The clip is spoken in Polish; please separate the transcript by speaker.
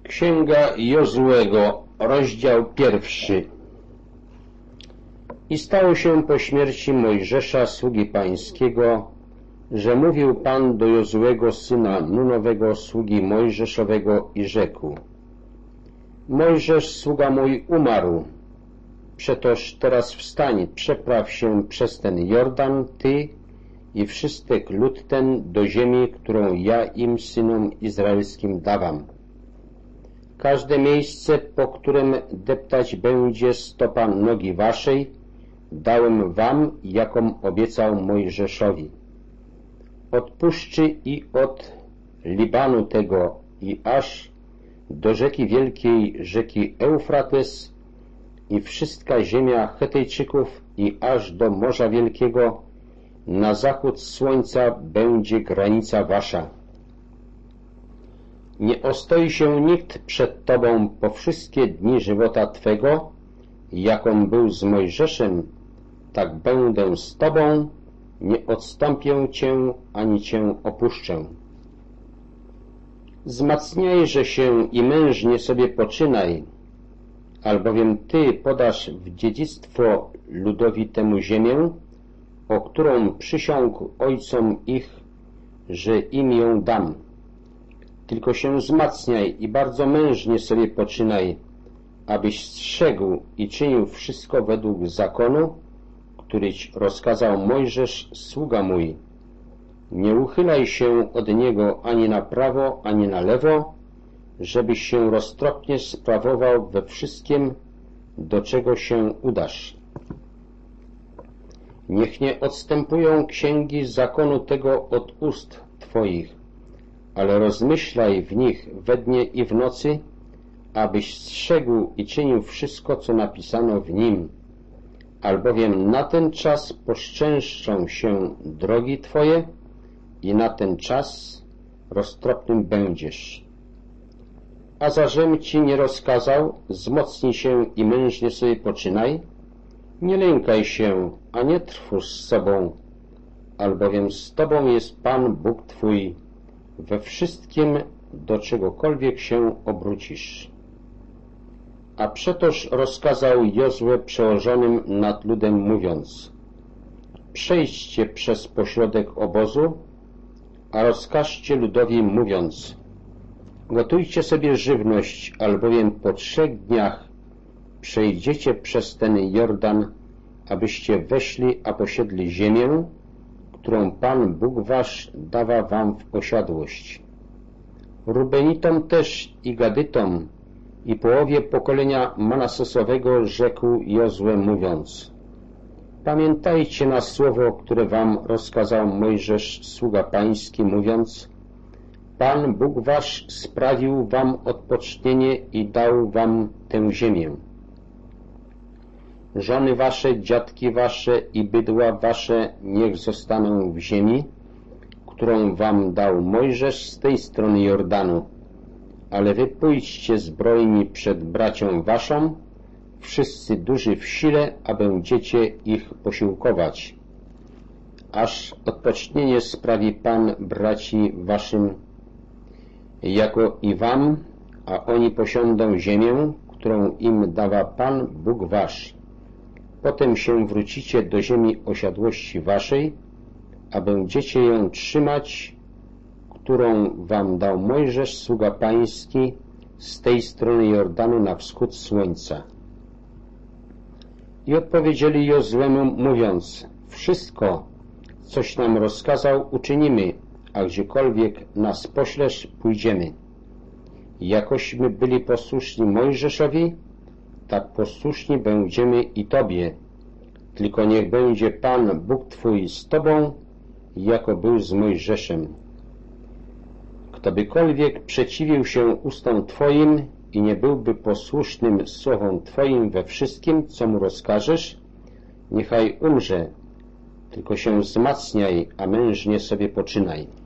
Speaker 1: Księga Jozuego, rozdział 1. I stało się po śmierci Mojżesza, sługi pańskiego, że mówił Pan do Jozuego, syna Nunowego, sługi Mojżeszowego, i rzekł: Mojżesz, sługa mój, umarł. Przetoż teraz wstań, przepraw się przez ten Jordan, ty i wszystek lud ten, do ziemi, którą ja im, synom izraelskim, dawam. Każde miejsce, po którym deptać będzie stopa nogi waszej, dałem wam, jaką obiecał Mojżeszowi. Od puszczy i od Libanu tego i aż do rzeki wielkiej, rzeki Eufrates, i wszystka ziemia Chetejczyków i aż do Morza Wielkiego, na zachód słońca będzie granica wasza. Nie ostoi się nikt przed Tobą po wszystkie dni żywota Twego, jaką był z Mojżeszem, tak będę z Tobą, nie odstąpię Cię, ani Cię opuszczę. Wzmacniajże się i mężnie sobie poczynaj, albowiem Ty podasz w dziedzictwo ludowi temu ziemię, o którą przysiągł ojcom ich, że im ją dam. Tylko się wzmacniaj i bardzo mężnie sobie poczynaj, abyś strzegł i czynił wszystko według zakonu, któryś rozkazał Mojżesz, sługa mój. Nie uchylaj się od niego ani na prawo, ani na lewo, żebyś się roztropnie sprawował we wszystkim, do czego się udasz. Niech nie odstępują księgi zakonu tego od ust Twoich, ale rozmyślaj w nich we dnie i w nocy, abyś strzegł i czynił wszystko, co napisano w nim, albowiem na ten czas poszczęszczą się drogi Twoje i na ten czas roztropnym będziesz. A zażem Ci nie rozkazał, wzmocnij się i mężnie sobie poczynaj, nie lękaj się, a nie trwóż z sobą, albowiem z Tobą jest Pan Bóg Twój, we wszystkim, do czegokolwiek się obrócisz. A przetoż rozkazał Jozue przełożonym nad ludem, mówiąc: Przejdźcie przez pośrodek obozu, a rozkażcie ludowi, mówiąc: Gotujcie sobie żywność, albowiem po 3 dniach przejdziecie przez ten Jordan, abyście weszli, a posiedli ziemię, którą Pan Bóg wasz dawa wam w posiadłość. Rubenitom też i Gadytom i połowie pokolenia Manasesowego rzekł Jozue, mówiąc: Pamiętajcie na słowo, które wam rozkazał Mojżesz, sługa pański, mówiąc: Pan Bóg wasz sprawił wam odpocznienie i dał wam tę ziemię. Żony wasze, dziadki wasze i bydła wasze niech zostaną w ziemi, którą wam dał Mojżesz z tej strony Jordanu, ale wy pójdźcie zbrojni przed bracią waszą, wszyscy duży w sile, a będziecie ich posiłkować, aż odpocznienie sprawi Pan braci waszym, jako i wam, a oni posiądą ziemię, którą im dawa Pan Bóg wasz. Potem się wrócicie do ziemi osiadłości waszej, a będziecie ją trzymać, którą wam dał Mojżesz, sługa pański, z tej strony Jordanu na wschód słońca. I odpowiedzieli Jozuemu, mówiąc: Wszystko, coś nam rozkazał, uczynimy, a gdziekolwiek nas poślesz, pójdziemy. Jakośmy byli posłuszni Mojżeszowi, tak posłuszni będziemy i Tobie. Tylko niech będzie Pan Bóg Twój z Tobą, jako był z Mojżeszem. Ktobykolwiek przeciwił się ustom Twoim i nie byłby posłusznym słowom Twoim we wszystkim, co mu rozkażesz, niechaj umrze, tylko się wzmacniaj, a mężnie sobie poczynaj.